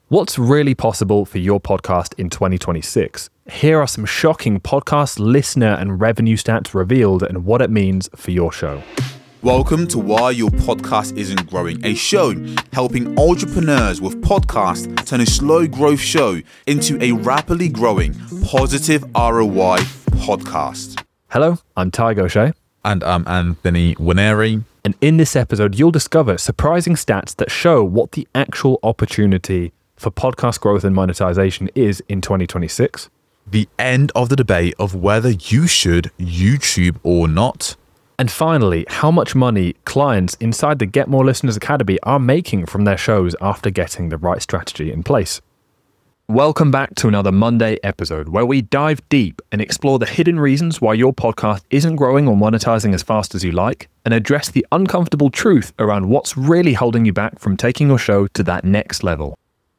What's really possible for your podcast in 2026? Here are some shocking podcast listener and revenue stats revealed and what it means for your show. Welcome to Why Your Podcast Isn't Growing, a show helping entrepreneurs with podcasts turn a slow growth show into a rapidly growing positive ROI podcast. Hello, I'm Ty Gaucher. And I'm Anthony Winery. And in this episode, you'll discover surprising stats that show what the actual opportunity for podcast growth and monetization is in 2026. The end of the debate of whether you should YouTube or not. And finally, how much money clients inside the Get More Listeners Academy are making from their shows after getting the right strategy in place. Welcome back to another Monday episode where we dive deep and explore the hidden reasons why your podcast isn't growing or monetizing as fast as you like, and address the uncomfortable truth around what's really holding you back from taking your show to that next level.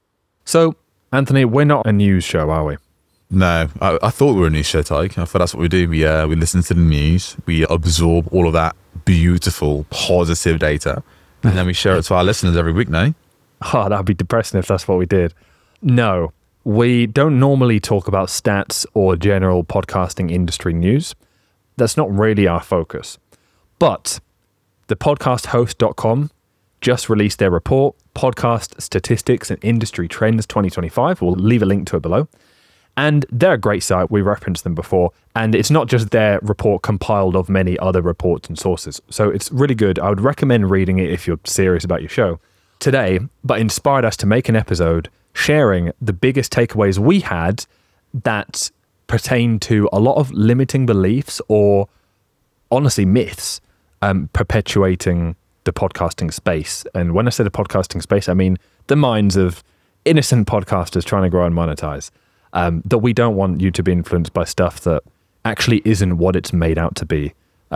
So, Anthony, we're not a news show, are we? No, I thought we were a news show, Ty. I thought that's what we do. We listen to the news, we absorb all of that beautiful, positive data, and then we share it to our listeners every week, no? Oh, that'd be depressing if that's what we did. No, we don't normally talk about stats or general podcasting industry news. That's not really our focus. But the podcasthost.com just released their report, Podcast Statistics and Industry Trends 2025. We'll leave a link to it below. And they're a great site. We referenced them before. And it's not just their report compiled of many other reports and sources. So it's really good. I would recommend reading it if you're serious about your show. Today, but inspired us to make an episode sharing the biggest takeaways we had that pertain to a lot of limiting beliefs or honestly myths perpetuating the podcasting space. And when I say the podcasting space, I mean the minds of innocent podcasters trying to grow and monetize. That we don't want you to be influenced by stuff that actually isn't what it's made out to be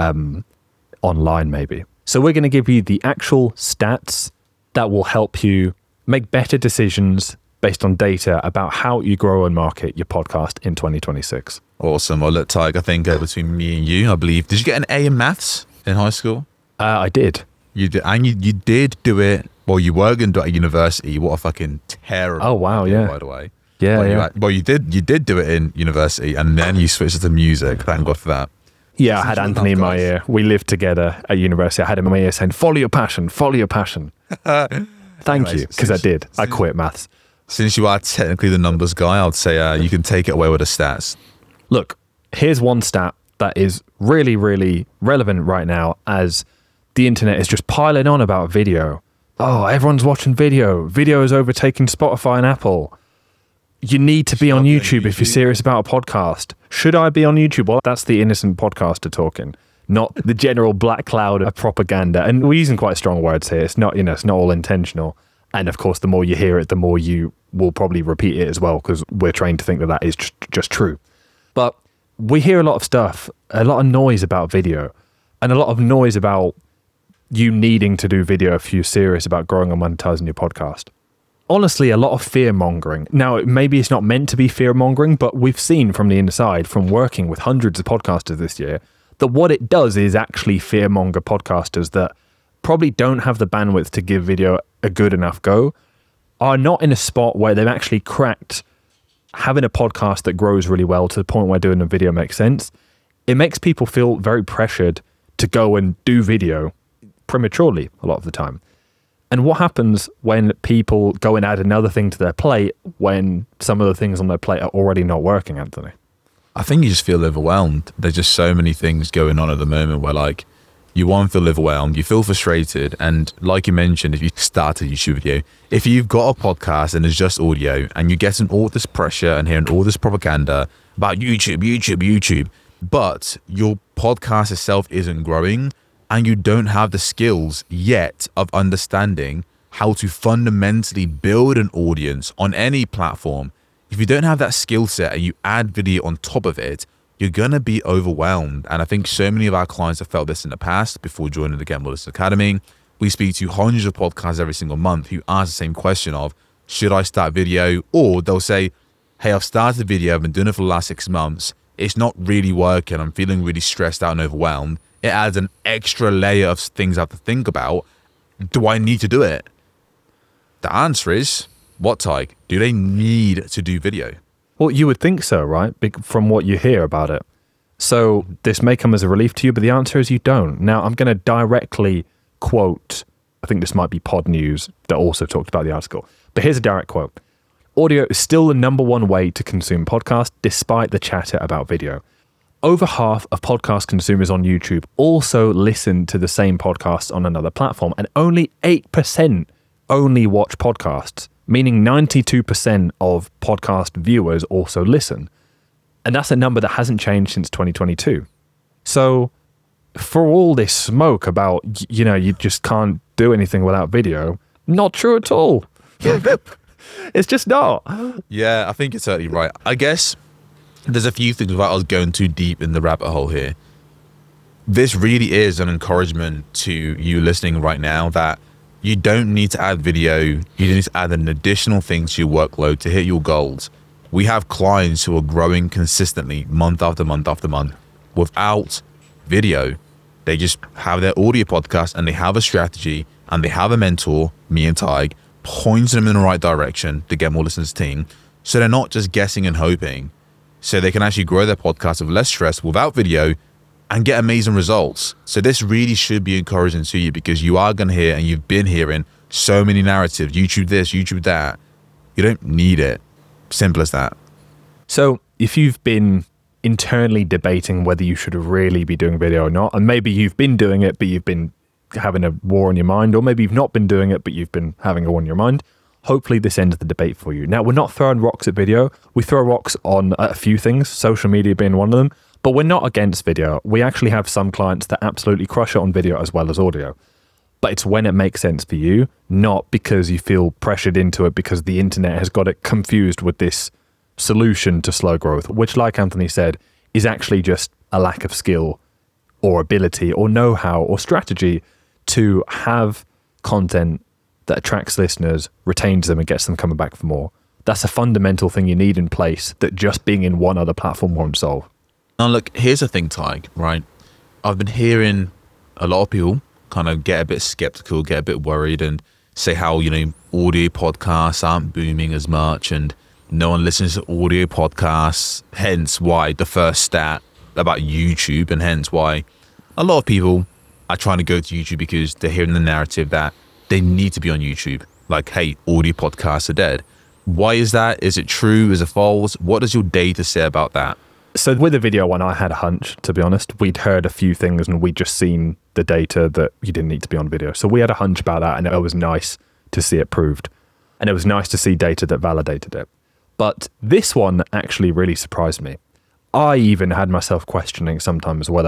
online maybe. So we're going to give you the actual stats that will help you make better decisions based on data about how you grow and market your podcast in 2026. Awesome. Well, look, Ty, I think between me and you, I believe, did you get an A in maths in high school? I did. You did, and you did do it. Well, you were going to do it at university. What a fucking terrible. Oh wow, idea, yeah. By the way, Yeah. You did do it in university, and then you switched to music. Thank God for that. Yeah, I had Anthony in my ear. We lived together at university. I had him in my ear saying, "Follow your passion, follow your passion." Thank you, because I did. I quit maths. Since you are technically the numbers guy, I would say you can take it away with the stats. Look, here's one stat that is really, really relevant right now as the internet is just piling on about video. Oh, everyone's watching video. Video is overtaking Spotify and Apple. You need to be on YouTube if you're serious about a podcast. Should I be on YouTube? Well, that's the innocent podcaster talking, not the general black cloud of propaganda. And we're using quite strong words here. It's not, it's not all intentional. And of course, the more you hear it, the more you will probably repeat it as well, because we're trained to think that that is just true. But we hear a lot of stuff, a lot of noise about video, and a lot of noise about you needing to do video if you're serious about growing and monetizing your podcast. Honestly, a lot of fear mongering. Now, maybe it's not meant to be fear mongering, but we've seen from the inside, from working with hundreds of podcasters this year, that what it does is actually fear monger podcasters that probably don't have the bandwidth to give video a good enough go, are not in a spot where they've actually cracked having a podcast that grows really well to the point where doing a video makes sense. It makes people feel very pressured to go and do video prematurely a lot of the time. And what happens when people go and add another thing to their plate when some of the things on their plate are already not working, Anthony? I think you just feel overwhelmed. There's just so many things going on at the moment where you feel overwhelmed, you feel frustrated. And like you mentioned, if you start a YouTube video, if you've got a podcast and it's just audio and you're getting all this pressure and hearing all this propaganda about YouTube, but your podcast itself isn't growing, and you don't have the skills yet of understanding how to fundamentally build an audience on any platform, if you don't have that skill set and you add video on top of it, you're going to be overwhelmed. And I think so many of our clients have felt this in the past before joining the Get More Listeners Academy. We speak to hundreds of podcasts every single month who ask the same question of, should I start video? Or they'll say, hey, I've started video, I've been doing it for the last 6 months. It's not really working. I'm feeling really stressed out and overwhelmed. It adds an extra layer of things I have to think about. Do I need to do it? The answer is What, Tyke? Do they need to do video? Well, you would think so, right? From what you hear about it. So this may come as a relief to you, but the answer is you don't. Now, I'm going to directly quote, I think this might be Pod News that also talked about the article, but here's a direct quote. Audio is still the number one way to consume podcasts, despite the chatter about video. Over half of podcast consumers on YouTube also listen to the same podcasts on another platform, and only 8% only watch podcasts, meaning 92% of podcast viewers also listen. And that's a number that hasn't changed since 2022. So for all this smoke about, you just can't do anything without video, not true at all. It's just not. Yeah, I think you're certainly right. I guess there's a few things without us going too deep in the rabbit hole here. This really is an encouragement to you listening right now that you don't need to add video. You don't need to add an additional thing to your workload to hit your goals. We have clients who are growing consistently month after month after month without video. They just have their audio podcast and they have a strategy and they have a mentor, me and Tyke, points them in the right direction to get more listeners to the team. So they're not just guessing and hoping. So they can actually grow their podcast with less stress without video and get amazing results. So this really should be encouraging to you because you are going to hear and you've been hearing so many narratives, YouTube this, YouTube that. You don't need it. Simple as that. So if you've been internally debating whether you should really be doing video or not, and maybe you've been doing it, but you've been having a war on your mind, or maybe you've not been doing it, but you've been having a war on your mind, hopefully this ends the debate for you. Now, we're not throwing rocks at video. We throw rocks on a few things, social media being one of them, but we're not against video. We actually have some clients that absolutely crush it on video as well as audio. But it's when it makes sense for you, not because you feel pressured into it because the internet has got it confused with this solution to slow growth, which, like Anthony said, is actually just a lack of skill or ability or know-how or strategy to have content that attracts listeners, retains them, and gets them coming back for more. That's a fundamental thing you need in place that just being in one other platform won't solve. Now, look, here's the thing, Tyke, right? I've been hearing a lot of people kind of get a bit skeptical, get a bit worried and say how, audio podcasts aren't booming as much and no one listens to audio podcasts, hence why the first stat about YouTube and hence why a lot of people are trying to go to YouTube because they're hearing the narrative that they need to be on YouTube. Like, hey, audio podcasts are dead. Why is that? Is it true? Is it false? What does your data say about that? So with the video one, I had a hunch, to be honest. We'd heard a few things and we'd just seen the data that you didn't need to be on video. So we had a hunch about that and it was nice to see it proved. And it was nice to see data that validated it. But this one actually really surprised me. I even had myself questioning sometimes whether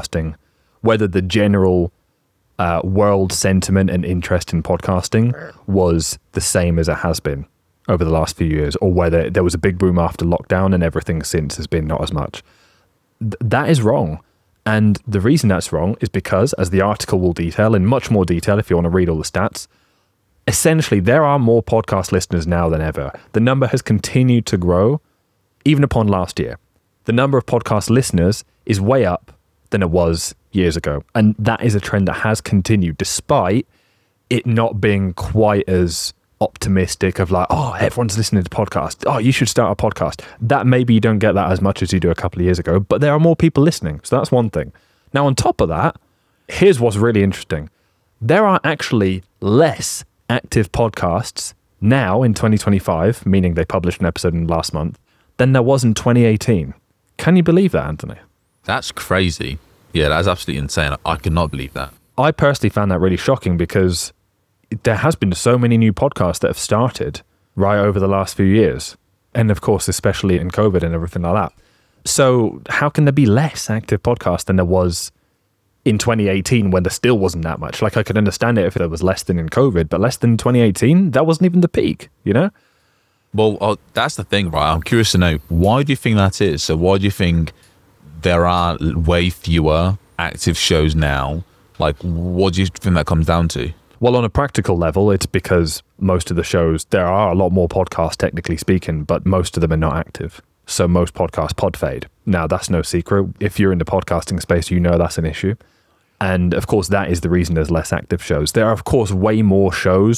the general world sentiment and interest in podcasting was the same as it has been over the last few years, or whether there was a big boom after lockdown and everything since has been not as much. That is wrong. And the reason that's wrong is because, as the article will detail in much more detail if you want to read all the stats, essentially there are more podcast listeners now than ever. The number has continued to grow even upon last year. The number of podcast listeners is way up than it was years ago. And that is a trend that has continued despite it not being quite as optimistic of like, oh, everyone's listening to podcasts. Oh, you should start a podcast. That maybe you don't get that as much as you do a couple of years ago, but there are more people listening. So that's one thing. Now, on top of that, here's what's really interesting. There are actually less active podcasts now in 2025, meaning they published an episode in last month, than there was in 2018. Can you believe that, Anthony? That's crazy. Yeah, that's absolutely insane. I cannot believe that. I personally found that really shocking because there has been so many new podcasts that have started right over the last few years. And of course, especially in COVID and everything like that. So how can there be less active podcasts than there was in 2018 when there still wasn't that much? Like, I could understand it if there was less than in COVID, but less than 2018, that wasn't even the peak, you know? Well, that's the thing, right? I'm curious to know, why do you think that is? So why do you think there are way fewer active shows now? Like, what do you think that comes down to? Well, on a practical level, it's because most of the shows, there are a lot more podcasts, technically speaking, but most of them are not active. So most podcasts pod fade. Now, that's no secret. If you're in the podcasting space, you know that's an issue. And of course, that is the reason there's less active shows. There are, of course, way more shows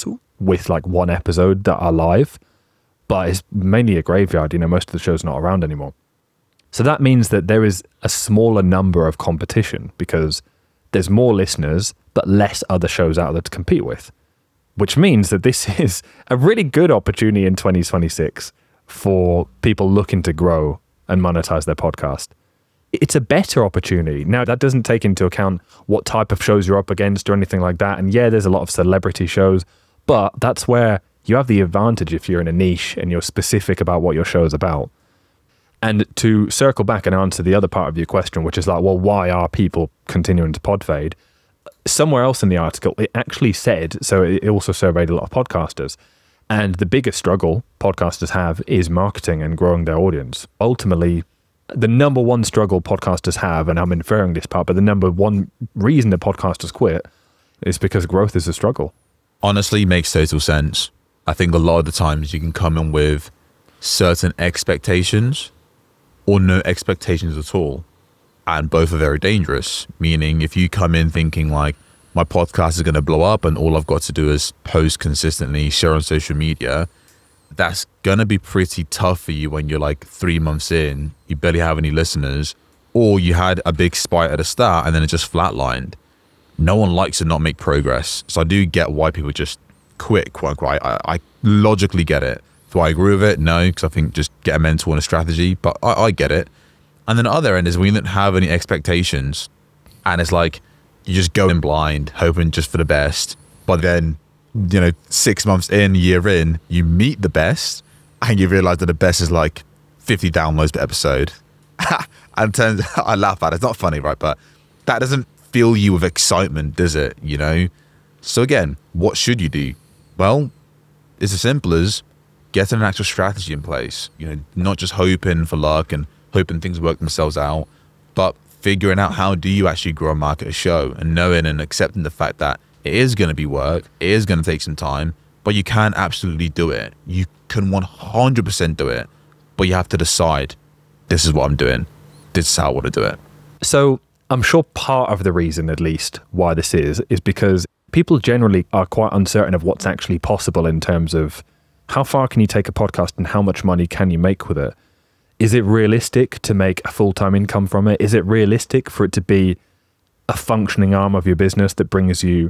with like one episode that are live, but it's mainly a graveyard. Most of the show's not around anymore. So that means that there is a smaller number of competition because there's more listeners, but less other shows out there to compete with, which means that this is a really good opportunity in 2026 for people looking to grow and monetize their podcast. It's a better opportunity. Now, that doesn't take into account what type of shows you're up against or anything like that. And yeah, there's a lot of celebrity shows, but that's where you have the advantage if you're in a niche and you're specific about what your show is about. And to circle back and answer the other part of your question, which is like, well, why are people continuing to pod fade? Somewhere else in the article, it actually said, so it also surveyed a lot of podcasters, and the biggest struggle podcasters have is marketing and growing their audience. Ultimately, the number one struggle podcasters have, and I'm inferring this part, but the number one reason that podcasters quit is because growth is a struggle. Honestly, makes total sense. I think a lot of the times you can come in with certain expectations or no expectations at all. And both are very dangerous, meaning if you come in thinking like, my podcast is going to blow up and all I've got to do is post consistently, share on social media, that's going to be pretty tough for you when you're like 3 months in, you barely have any listeners, or you had a big spike at the start and then it just flatlined. No one likes to not make progress. So I do get why people just quit, quote unquote. I logically get it. Do I agree with it? No, because I think just get a mentor and a strategy, but I get it. And then the other end is when you don't have any expectations and it's like you just go in blind, hoping just for the best. But then, 6 months in, year in, you meet the best and you realize that the best is like 50 downloads per episode. And I laugh at it. It's not funny, right? But that doesn't fill you with excitement, does it? So again, what should you do? Well, it's as simple as getting an actual strategy in place, not just hoping for luck and hoping things work themselves out, but figuring out how do you actually grow and market a show and knowing and accepting the fact that it is going to be work, it is going to take some time, but you can absolutely do it. You can 100% do it, but you have to decide, this is what I'm doing. This is how I want to do it. So I'm sure part of the reason, at least, why this is because people generally are quite uncertain of what's actually possible in terms of how far can you take a podcast and how much money can you make with it? Is it realistic to make a full-time income from it? Is it realistic for it to be a functioning arm of your business that brings you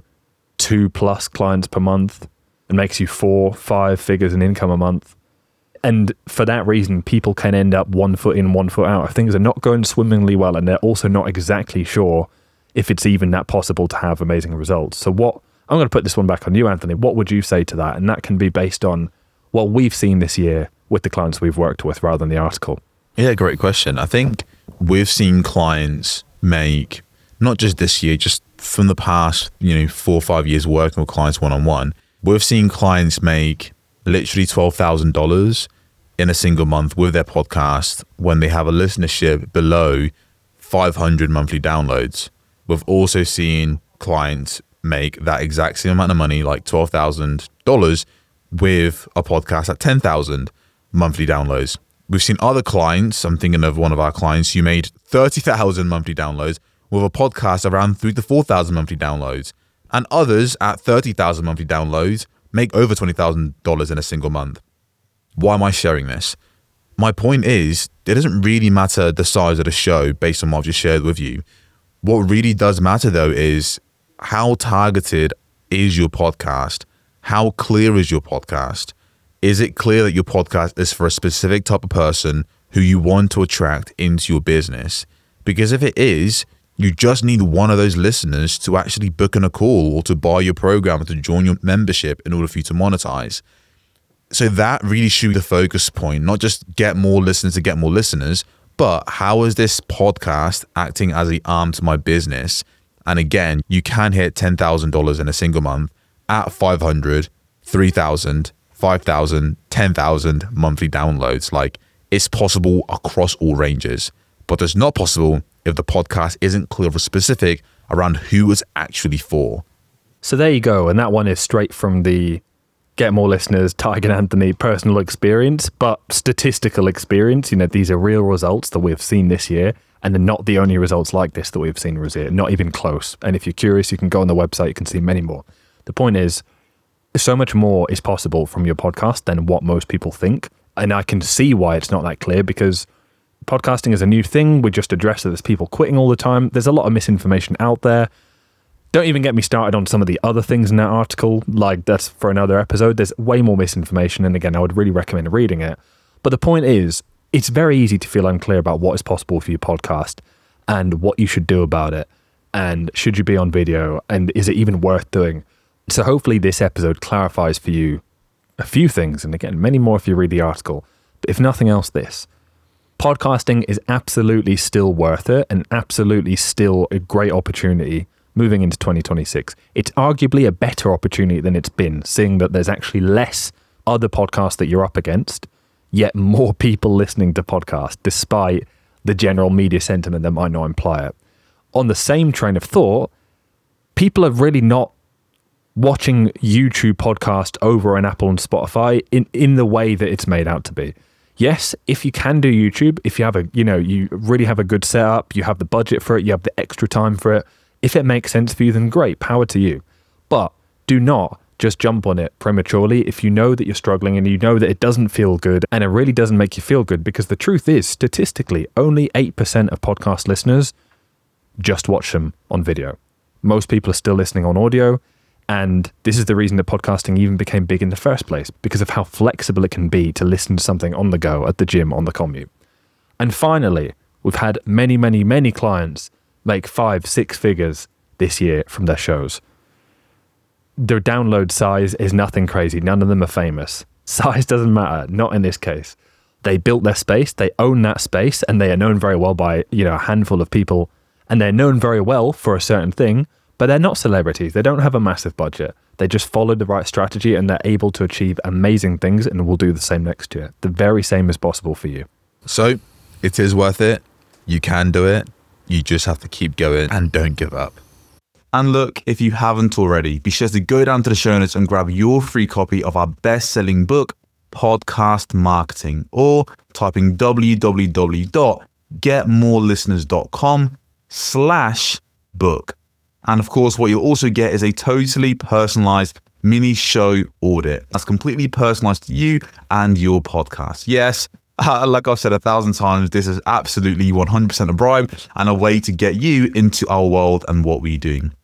2+ clients per month and makes you 4-5 figures in income a month? And for that reason, people can end up 1 foot in, 1 foot out. If things are not going swimmingly well and they're also not exactly sure if it's even that possible to have amazing results. So I'm going to put this one back on you, Anthony. What would you say to that? And that can be based on what we've seen this year with the clients we've worked with rather than the article. Yeah, great question. I think we've seen clients make, not just this year, just from the past, 4 or 5 years working with clients one-on-one, we've seen clients make literally $12,000 in a single month with their podcast when they have a listenership below 500 monthly downloads. We've also seen clients make that exact same amount of money, like $12,000 with a podcast at 10,000 monthly downloads. We've seen other clients, I'm thinking of one of our clients who made 30,000 monthly downloads with a podcast around 3,000 to 4,000 monthly downloads. And others at 30,000 monthly downloads make over $20,000 in a single month. Why am I sharing this? My point is, it doesn't really matter the size of the show based on what I've just shared with you. What really does matter though is how targeted is your podcast? How clear is your podcast? Is it clear that your podcast is for a specific type of person who you want to attract into your business? Because if it is, you just need one of those listeners to actually book in a call or to buy your program or to join your membership in order for you to monetize. So that really should be the focus point, not just get more listeners to get more listeners, but how is this podcast acting as an arm to my business? And again, you can hit $10,000 in a single month at 500, 3,000, 5,000, 10,000 monthly downloads. Like, it's possible across all ranges, but it's not possible if the podcast isn't clear or specific around who it's actually for. So there you go. And that one is straight from the Get More Listeners, Tiger Anthony personal experience, but statistical experience. These are real results that we've seen this year, and they're not the only results like this that we've seen this year, not even close. And if you're curious, you can go on the website, you can see many more. The point is, So much more is possible from your podcast than what most people think. And I can see why it's not that clear, because podcasting is a new thing. We just addressed that there's people quitting all the time. There's a lot of misinformation out there. Don't even get me started on some of the other things in that article. Like, that's for another episode. There's way more misinformation. And again, I would really recommend reading it. But the point is, it's very easy to feel unclear about what is possible for your podcast and what you should do about it. And should you be on video? And is it even worth doing? So hopefully this episode clarifies for you a few things. And again, many more if you read the article. But if nothing else, this. Podcasting is absolutely still worth it and absolutely still a great opportunity moving into 2026. It's arguably a better opportunity than it's been, seeing that there's actually less other podcasts that you're up against, yet more people listening to podcasts, despite the general media sentiment that might not imply it. On the same train of thought, people are really not watching YouTube podcast over on Apple and Spotify in the way that it's made out to be. Yes, if you can do YouTube, if you have you really have a good setup, you have the budget for it, you have the extra time for it, if it makes sense for you, then great, power to you. But do not just jump on it prematurely if you know that you're struggling and you know that it doesn't feel good and it really doesn't make you feel good, because the truth is, statistically, only 8% of podcast listeners just watch them on video. Most people are still listening on audio. And this is the reason that podcasting even became big in the first place, because of how flexible it can be to listen to something on the go, at the gym, on the commute. And finally, we've had many, many, many clients make 5-6 figures this year from their shows. Their download size is nothing crazy. None of them are famous. Size doesn't matter, not in this case. They built their space, they own that space, and they are known very well by, a handful of people, and they're known very well for a certain thing. But they're not celebrities. They don't have a massive budget. They just followed the right strategy and they're able to achieve amazing things, and will do the same next year. The very same is possible for you. So it is worth it. You can do it. You just have to keep going and don't give up. And look, if you haven't already, be sure to go down to the show notes and grab your free copy of our best-selling book, Podcast Marketing, or typing www.getmorelisteners.com/book. And of course, what you'll also get is a totally personalized mini show audit that's completely personalized to you and your podcast. Yes, like I've said 1,000 times, this is absolutely 100% a bribe and a way to get you into our world and what we do.